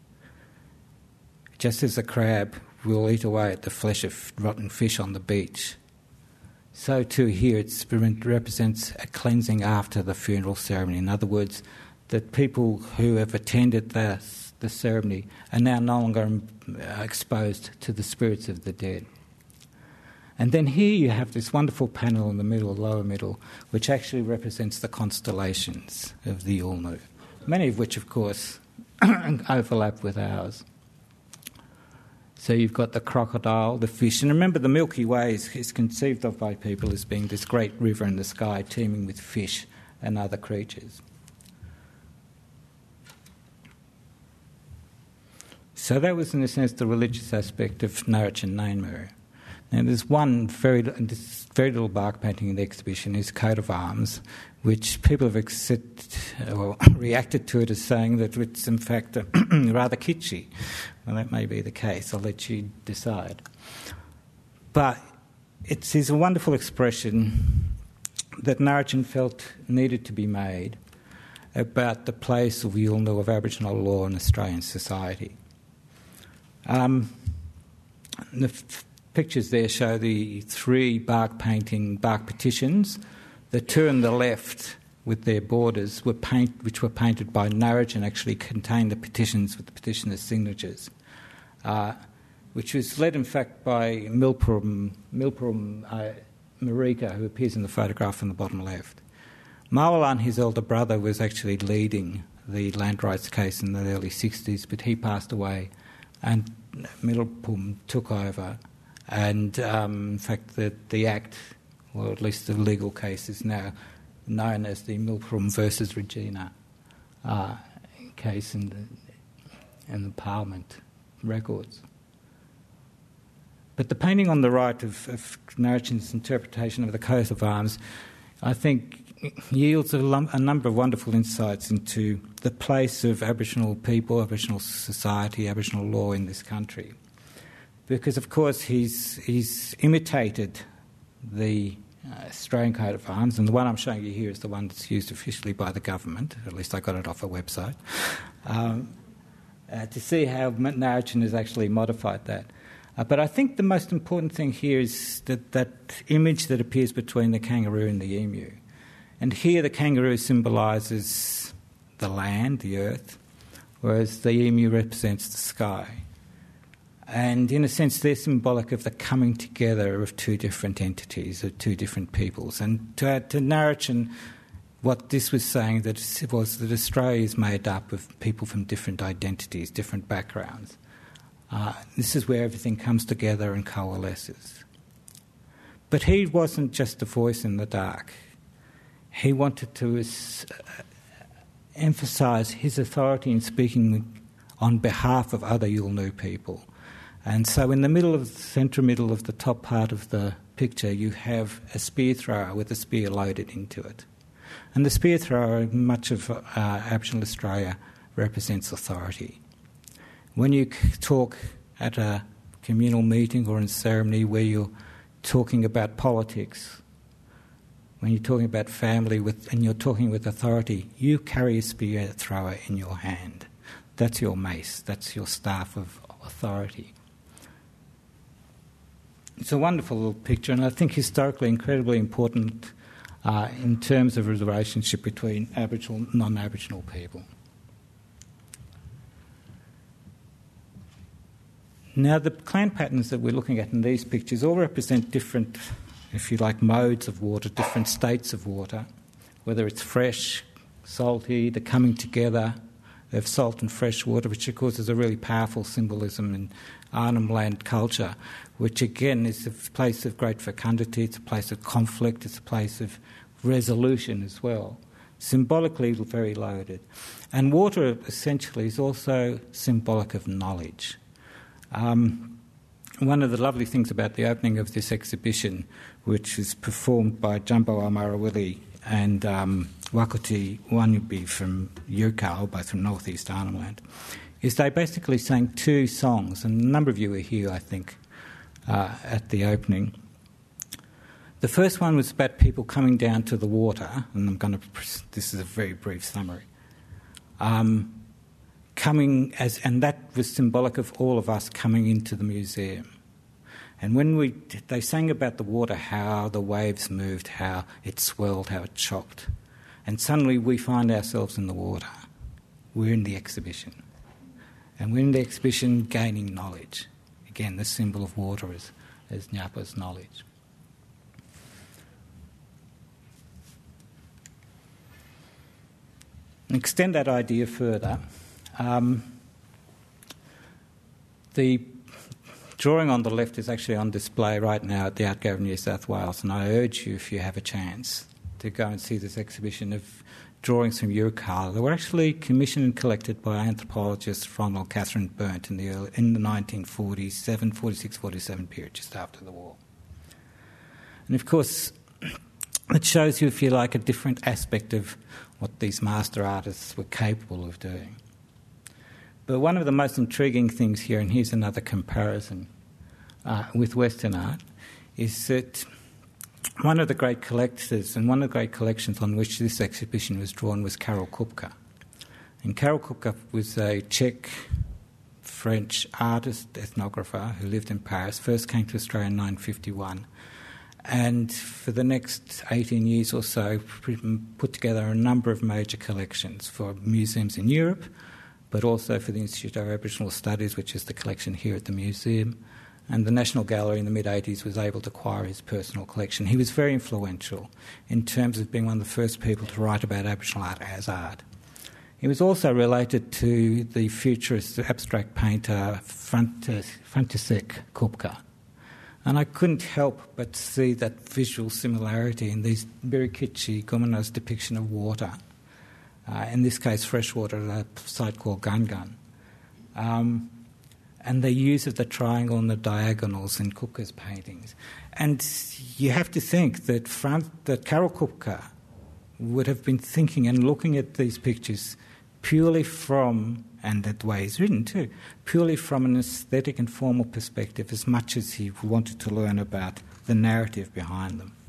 Just as the crab will eat away at the flesh of rotten fish on the beach, so too here it represents a cleansing after the funeral ceremony. In other words, that people who have attended the ceremony are now no longer exposed to the spirits of the dead. And then here you have this wonderful panel in the middle, lower middle, which actually represents the constellations of the Ulnu, many of which, of course, overlap with ours. So you've got the crocodile, the fish, and remember the Milky Way is conceived of by people as being this great river in the sky teeming with fish and other creatures. So that was, in a sense, the religious aspect of Ngarratj and Nainmurru. Now there's one very little bark painting in the exhibition, his coat of arms, which people have reacted to it as saying that it's in fact rather kitschy. Well, that may be the case. I'll let you decide. But it is a wonderful expression that Ngarratj felt needed to be made about the place of the Ulnu of Aboriginal law in Australian society. The pictures there show the 3 bark petitions. The 2 on the left with their borders which were painted by Ngarratj and actually contained the petitions with the petitioners' signatures, which was led in fact by Milpurum Marika, who appears in the photograph on the bottom left. Mawalan, his elder brother, was actually leading the land rights case in the early 60s, but he passed away and Milpurum took over. And in fact, the Act, or at least the legal case, is now known as the Milpurum versus Regina case in the Parliament records. But the painting on the right of Ngarratj's interpretation of the coat of arms, I think, yields a number of wonderful insights into the place of Aboriginal people, Aboriginal society, Aboriginal law in this country. Because, of course, he's imitated the Australian coat of arms, and the one I'm showing you here is the one that's used officially by the government. At least I got it off a website. To see how Ngarratj has actually modified that. But I think the most important thing here is that image that appears between the kangaroo and the emu. And here the kangaroo symbolises the land, the earth, whereas the emu represents the sky. And in a sense, they're symbolic of the coming together of two different entities, of two different peoples. And to add to Narrachin, what this was saying was that Australia is made up of people from different identities, different backgrounds. This is where everything comes together and coalesces. But he wasn't just a voice in the dark. He wanted to emphasise his authority in speaking on behalf of other Yolngu people. And so in the centre middle of the top part of the picture, you have a spear thrower with a spear loaded into it. And the spear thrower, much of Aboriginal Australia, represents authority. When you talk at a communal meeting or in a ceremony where you're talking about politics, when you're talking about family and you're talking with authority, you carry a spear thrower in your hand. That's your mace, that's your staff of authority. It's a wonderful little picture, and I think historically incredibly important in terms of the relationship between Aboriginal and non-Aboriginal people. Now, the clan patterns that we're looking at in these pictures all represent different, if you like, modes of water, different states of water, whether it's fresh, salty, the coming together of salt and fresh water, which of course is a really powerful symbolism in Arnhem Land culture, which again is a place of great fecundity, it's a place of conflict, it's a place of resolution as well. Symbolically very loaded. And water essentially is also symbolic of knowledge. One of the lovely things about the opening of this exhibition, which is performed by Jumbo Almarawili and Wakuti Wanyubi from Yurkal, both from northeast Arnhem Land, is they basically sang two songs, and a number of you were here, I think, at the opening. The first one was about people coming down to the water, and this is a very brief summary. And that was symbolic of all of us coming into the museum. And when they sang about the water, how the waves moved, how it swirled, how it chopped. And suddenly we find ourselves in the water. We're in the exhibition. And we're in the exhibition gaining knowledge. Again, the symbol of water is Nyapa's knowledge. And extend that idea further. The drawing on the left is actually on display right now at the Art Gallery of New South Wales, and I urge you, if you have a chance, to go and see this exhibition of drawings from Yurkal. They were actually commissioned and collected by anthropologist Ronald Catherine Burnt in the 1947, 46, 47 period, just after the war. And of course, it shows you, if you like, a different aspect of what these master artists were capable of doing. But one of the most intriguing things here, and here's another comparison with Western art, is that one of the great collectors and one of the great collections on which this exhibition was drawn was Karel Kupka. And Karel Kupka was a Czech-French artist, ethnographer who lived in Paris, first came to Australia in 1951, and for the next 18 years or so put together a number of major collections for museums in Europe, but also for the Institute of Aboriginal Studies, which is the collection here at the museum. And the National Gallery in the mid-80s was able to acquire his personal collection. He was very influential in terms of being one of the first people to write about Aboriginal art as art. He was also related to the futurist abstract painter František Kupka. And I couldn't help but see that visual similarity in these very kitschy Gumanos depiction of water. In this case, fresh water at a site called Gungun. And the use of the triangle and the diagonals in Kupka's paintings. And you have to think that Karel Kupka would have been thinking and looking at these pictures purely from, and that way he's written too, purely from an aesthetic and formal perspective, as much as he wanted to learn about the narrative behind them.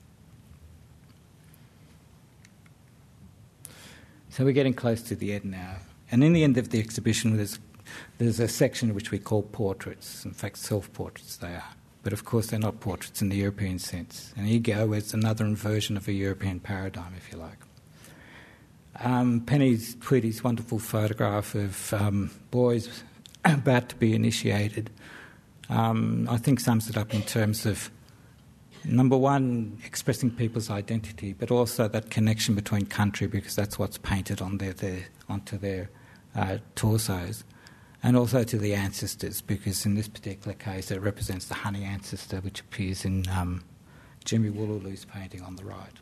So we're getting close to the end now. And in the end of the exhibition, there's a section which we call portraits. In fact, self-portraits they are. But of course, they're not portraits in the European sense. And ego is another inversion of a European paradigm, if you like. Penny Tweedy's wonderful photograph of boys about to be initiated, I think sums it up in terms of, number one, expressing people's identity, but also that connection between country, because that's what's painted onto their torsos, and also to the ancestors, because in this particular case it represents the honey ancestor, which appears in Jimmy Woolulu's painting on the right.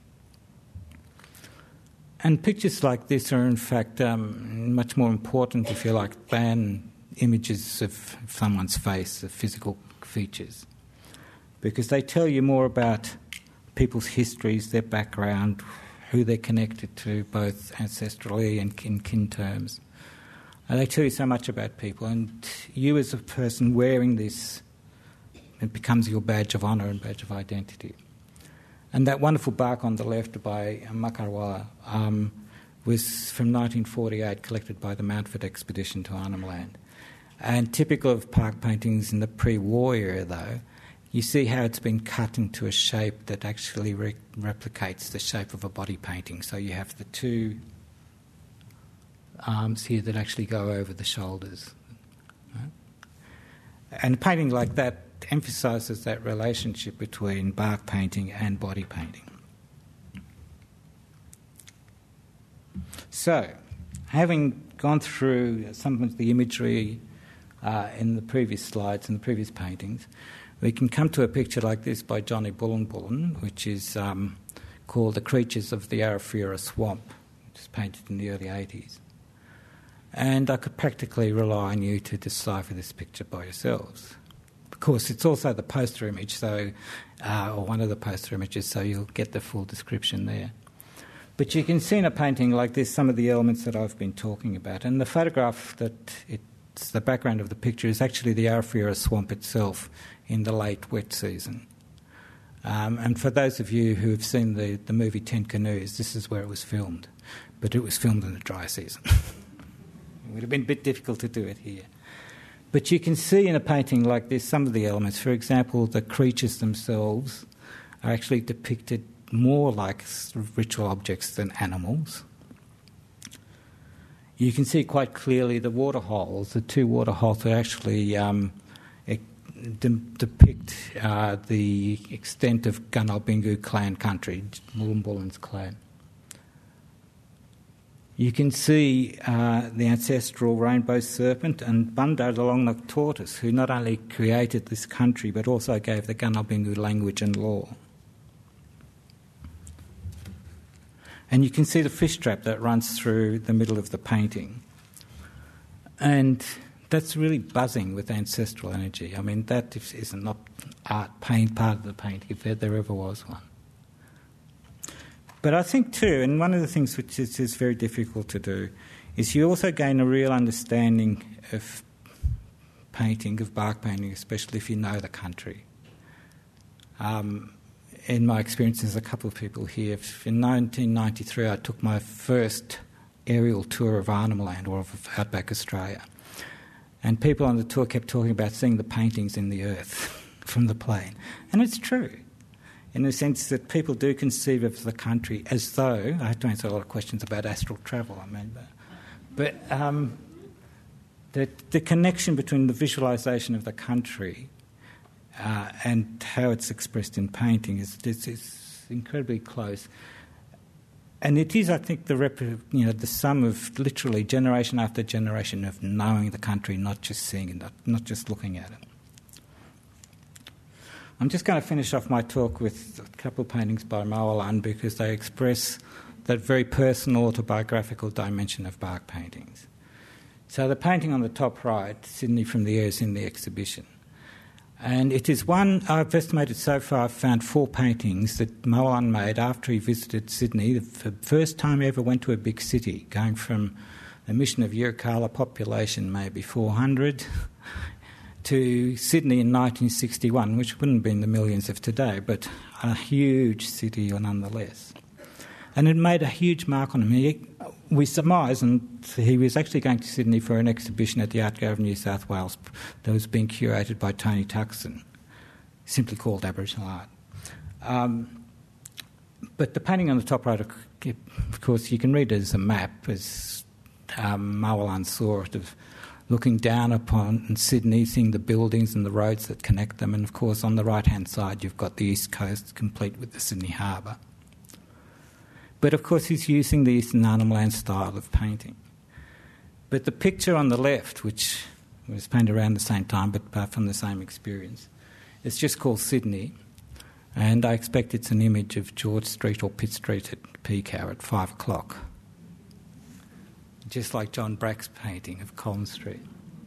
And pictures like this are in fact much more important, if you like, than images of someone's face, of physical features, because they tell you more about people's histories, their background, who they're connected to, both ancestrally and in kin terms. And they tell you so much about people, and you as a person wearing this, it becomes your badge of honour and badge of identity. And that wonderful bark on the left by Makarwala was from 1948, collected by the Mountford expedition to Arnhem Land. And typical of park paintings in the pre-war era, though, you see how it's been cut into a shape that actually replicates the shape of a body painting. So you have the two arms here that actually go over the shoulders. Right? And a painting like that emphasises that relationship between bark painting and body painting. So, having gone through some of the imagery in the previous slides and the previous paintings, we can come to a picture like this by Johnny Bullen, which is called The Creatures of the Arafura Swamp, which was painted in the early 80s. And I could practically rely on you to decipher this picture by yourselves. Of course, it's also the poster image, so or one of the poster images, so you'll get the full description there. But you can see in a painting like this some of the elements that I've been talking about. And the photograph that it's the background of the picture is actually the Arafura Swamp itself in the late wet season. And for those of you who have seen the movie 10 Canoes, this is where it was filmed. But it was filmed in the dry season. It would have been a bit difficult to do it here. But you can see in a painting like this some of the elements. For example, the creatures themselves are actually depicted more like ritual objects than animals. You can see quite clearly the water holes. The two water holes are actually depict the extent of Gunalbingu clan country, Mullumbullen's clan. You can see the ancestral rainbow serpent and Bundar the long-necked tortoise, who not only created this country but also gave the Gunalbingu language and law. And you can see the fish trap that runs through the middle of the painting. And that's really buzzing with ancestral energy. I mean, that is not art paint part of the painting, if there ever was one. But I think too, and one of the things which is very difficult to do, is you also gain a real understanding of painting, of bark painting, especially if you know the country. In my experience, there's a couple of people here. In 1993, I took my first aerial tour of Arnhem Land, or of outback Australia. And people on the tour kept talking about seeing the paintings in the earth from the plane. And it's true, in the sense that people do conceive of the country as though, I have to answer a lot of questions about astral travel, I mean, but the connection between the visualisation of the country and how it's expressed in painting is incredibly close. And it is, I think, the sum of literally generation after generation of knowing the country, not just seeing it, not just looking at it. I'm just going to finish off my talk with a couple of paintings by Mowalan because they express that very personal autobiographical dimension of bark paintings. So the painting on the top right, Sydney from the Air, is in the exhibition. And it is one, I've estimated so far, I've found 4 paintings that Mowalan made after he visited Sydney, the first time he ever went to a big city, going from a mission of Yirrkala population, maybe 400, to Sydney in 1961, which wouldn't have been the millions of today, but a huge city nonetheless. And it made a huge mark on him. We surmise, and he was actually going to Sydney for an exhibition at the Art Gallery of New South Wales that was being curated by Tony Tuxton, simply called Aboriginal Art. But the painting on the top right, of course, you can read it as a map, as Mowalan saw it, of looking down upon Sydney, seeing the buildings and the roads that connect them. And, of course, on the right-hand side, you've got the East Coast, complete with the Sydney Harbour. But, of course, he's using the Eastern Arnhem Land style of painting. But the picture on the left, which was painted around the same time but from the same experience, it's just called Sydney. And I expect it's an image of George Street or Pitt Street at Peacow at 5 o'clock. Just like John Brack's painting of Collins Street.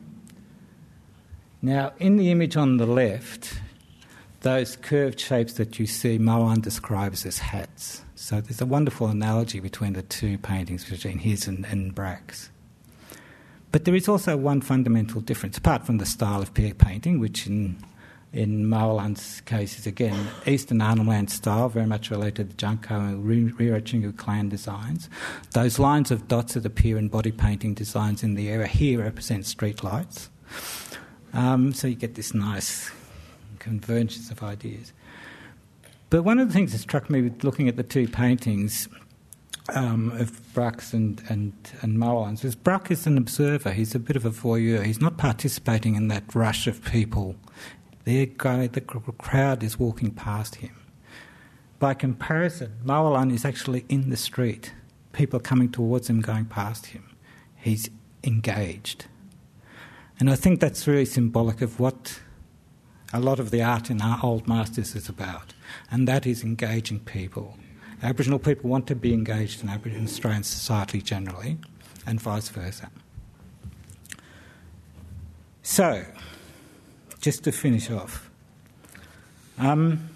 Now, in the image on the left, those curved shapes that you see, Mohan describes as hats. So there's a wonderful analogy between the two paintings, between his and Brack's. But there is also one fundamental difference, apart from the style of painting, which in Mohan's case is, again, Eastern Arnhem Land style, very much related to Junko and Rirachingu clan designs. Those lines of dots that appear in body painting designs in the area here represent street lights. So you get this nice convergence of ideas. But one of the things that struck me with looking at the two paintings of Brack's and Mohan's was Brack is an observer. He's a bit of a voyeur. He's not participating in that rush of people. The crowd is walking past him. By comparison, Mohan is actually in the street. People are coming towards him, going past him. He's engaged. And I think that's really symbolic of what a lot of the art in our old masters is about, and that is engaging people. Aboriginal people want to be engaged in Aboriginal Australian society generally, and vice versa. So, just to finish off, one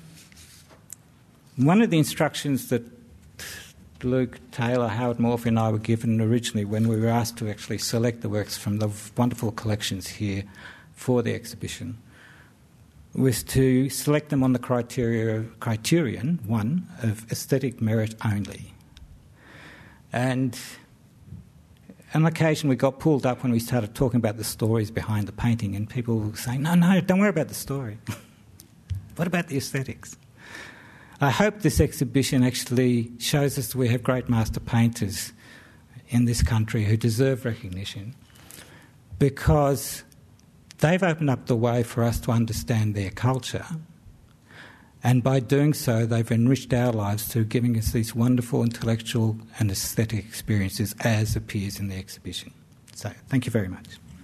of the instructions that Luke Taylor, Howard Morphy and I were given originally when we were asked to actually select the works from the wonderful collections here for the exhibition was to select them on the criterion, one, of aesthetic merit only. And on occasion we got pulled up when we started talking about the stories behind the painting, and people were saying, no, don't worry about the story. What about the aesthetics? I hope this exhibition actually shows us that we have great master painters in this country who deserve recognition, because they've opened up the way for us to understand their culture, and by doing so they've enriched our lives through giving us these wonderful intellectual and aesthetic experiences as appears in the exhibition. So thank you very much.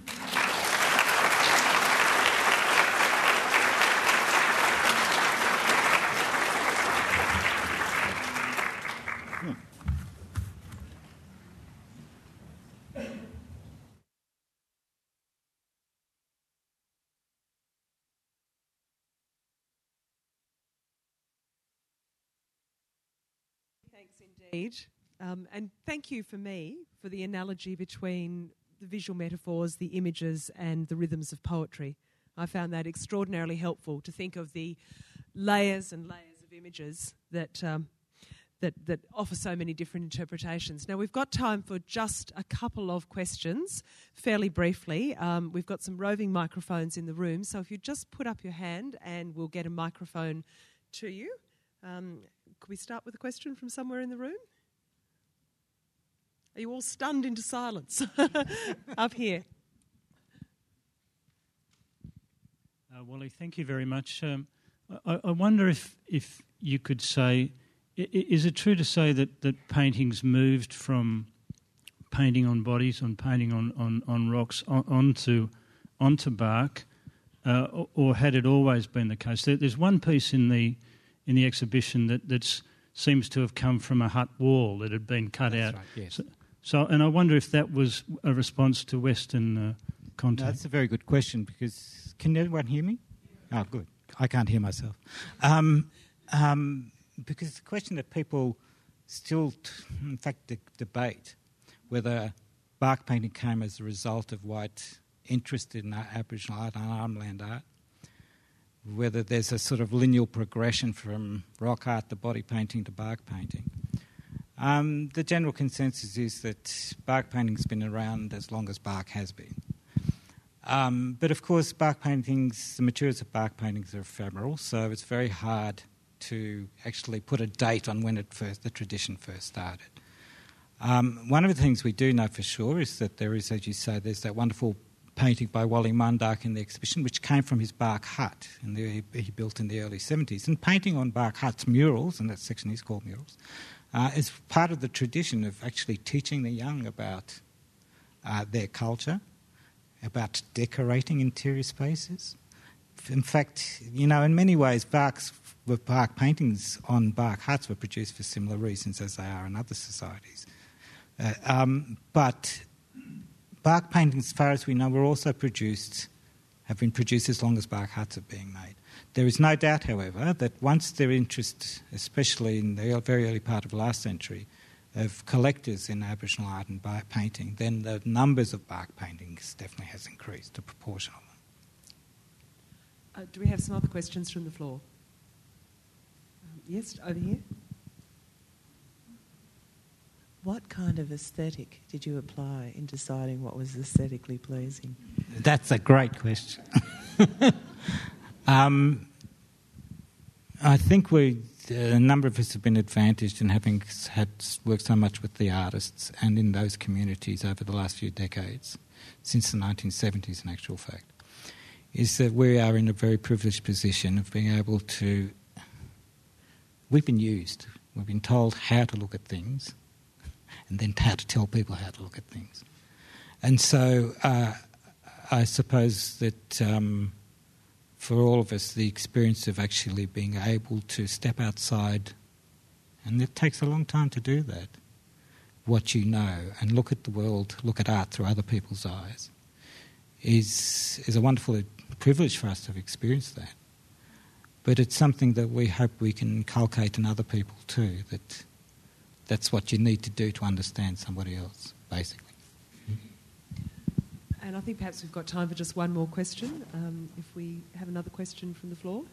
Thanks indeed. And thank you for the analogy between the visual metaphors, the images and the rhythms of poetry. I found that extraordinarily helpful to think of the layers and layers of images that offer so many different interpretations. Now, we've got time for just a couple of questions, fairly briefly. We've got some roving microphones in the room, so if you just put up your hand and we'll get a microphone to you. Could we start with a question from somewhere in the room? Are you all stunned into silence? Up here. Wally, thank you very much. I wonder if you could say, is it true to say that paintings moved from painting on bodies, on painting on rocks, onto bark, or had it always been the case? There's one piece in the exhibition that seems to have come from a hut wall that had been cut out. Right, yes. So, and I wonder if that was a response to Western contact. No, that's a very good question, because can everyone hear me? Oh, good. I can't hear myself. Because it's a question that people still, in fact, debate whether bark painting came as a result of white interest in Aboriginal art and Arnhem Land art, whether there's a sort of lineal progression from rock art to body painting to bark painting. The general consensus is that bark painting's been around as long as bark has been. But of course, bark paintings, the materials of bark paintings are ephemeral, so it's very hard to actually put a date on when the tradition first started. One of the things we do know for sure is that there is, as you say, there's that wonderful painting by Wally Mundark in the exhibition, which came from his bark hut he built in the early 70s. And painting on bark huts, murals, and that section is called murals, is part of the tradition of actually teaching the young about their culture, about decorating interior spaces. In fact, in many ways, bark paintings on bark huts were produced for similar reasons as they are in other societies. But bark paintings, as far as we know, have been produced as long as bark huts are being made. There is no doubt, however, that once their interest, especially in the very early part of last century, of collectors in Aboriginal art and bark painting, then the numbers of bark paintings definitely has increased, the proportion of them. Do we have some other questions from the floor? Yes, over here. What kind of aesthetic did you apply in deciding what was aesthetically pleasing? That's a great question. I think a number of us have been advantaged in having worked so much with the artists and in those communities over the last few decades, since the 1970s in actual fact, is that we are in a very privileged position of being able to... We've been used. We've been told how to look at things and then how to tell people how to look at things. And so I suppose that for all of us, the experience of actually being able to step outside, and it takes a long time to do that, what you know, and look at the world, look at art through other people's eyes, is a wonderful privilege for us to have experienced that. But it's something that we hope we can inculcate in other people too, that's what you need to do to understand somebody else, basically. And I think perhaps we've got time for just one more question, if we have another question from the floor.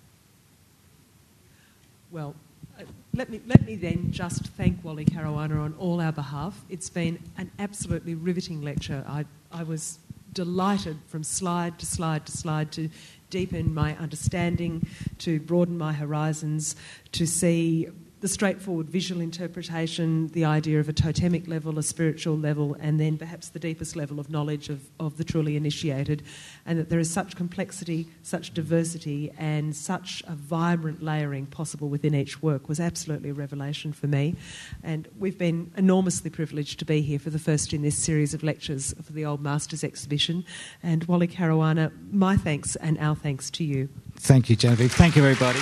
Well, let me then just thank Wally Caruana on all our behalf. It's been an absolutely riveting lecture. I was delighted from slide to slide to slide to deepen my understanding, to broaden my horizons, to see the straightforward visual interpretation, the idea of a totemic level, a spiritual level, and then perhaps the deepest level of knowledge of the truly initiated, and that there is such complexity, such diversity, and such a vibrant layering possible within each work was absolutely a revelation for me. And we've been enormously privileged to be here for the first in this series of lectures for the Old Masters exhibition. And Wally Caruana, my thanks and our thanks to you. Thank you, Genevieve. Thank you, everybody.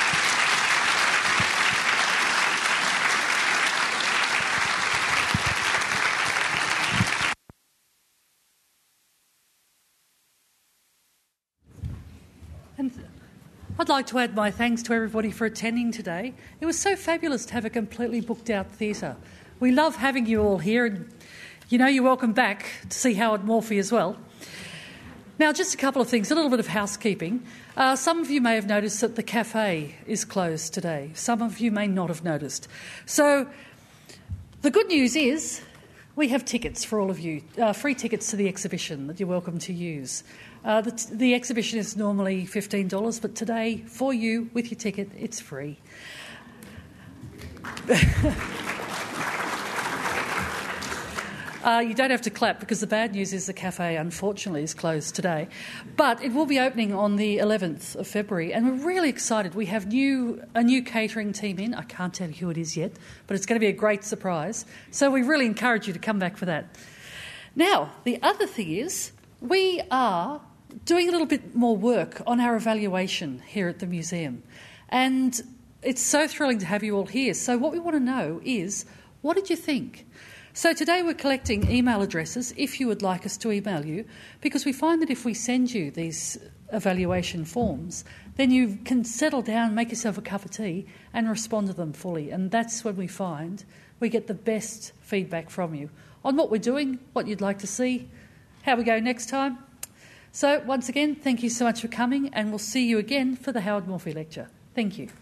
And I'd like to add my thanks to everybody for attending today. It was so fabulous to have a completely booked out theatre. We love having you all here, and you're welcome back to see Howard Morphy as well. Now, just a couple of things, a little bit of housekeeping. Some of you may have noticed that the cafe is closed today. Some of you may not have noticed. So the good news is we have tickets for all of you, free tickets to the exhibition that you're welcome to use. The exhibition is normally $15, but today, for you, with your ticket, it's free. You don't have to clap because the bad news is the cafe, unfortunately, is closed today. But it will be opening on the 11th of February, and we're really excited. We have a new catering team in. I can't tell you who it is yet, but it's going to be a great surprise. So we really encourage you to come back for that. Now, the other thing is we are doing a little bit more work on our evaluation here at the museum. And it's so thrilling to have you all here. So what we want to know is, what did you think? So today we're collecting email addresses if you would like us to email you, because we find that if we send you these evaluation forms, then you can settle down, make yourself a cup of tea and respond to them fully. And that's when we find we get the best feedback from you on what we're doing, what you'd like to see, how we go next time. So once again, thank you so much for coming, and we'll see you again for the Howard Morphy lecture. Thank you.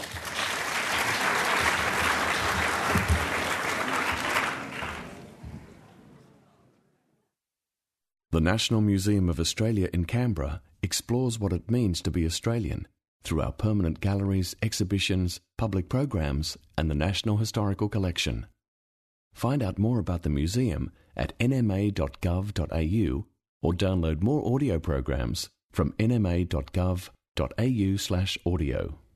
The National Museum of Australia in Canberra explores what it means to be Australian through our permanent galleries, exhibitions, public programs, and the National Historical Collection. Find out more about the museum at nma.gov.au or download more audio programs from nma.gov.au/audio.